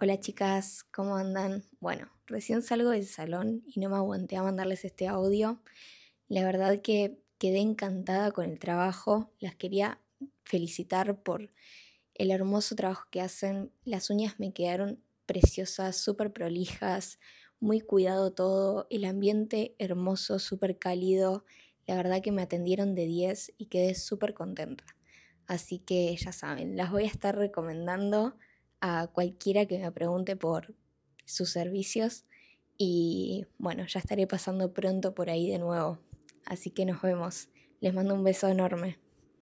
Hola chicas, ¿cómo andan? Bueno, recién salgo del salón y no me aguanté a mandarles este audio. La verdad que quedé encantada con el trabajo. Las quería felicitar por el hermoso trabajo que hacen. Las uñas me quedaron preciosas, súper prolijas, muy cuidado todo. El ambiente hermoso, súper cálido. La verdad que me atendieron de 10 y quedé súper contenta. Así que ya saben, las voy a estar recomendando a cualquiera que me pregunte por sus servicios y bueno, ya estaré pasando pronto por ahí de nuevo. Así que nos vemos. Les mando un beso enorme.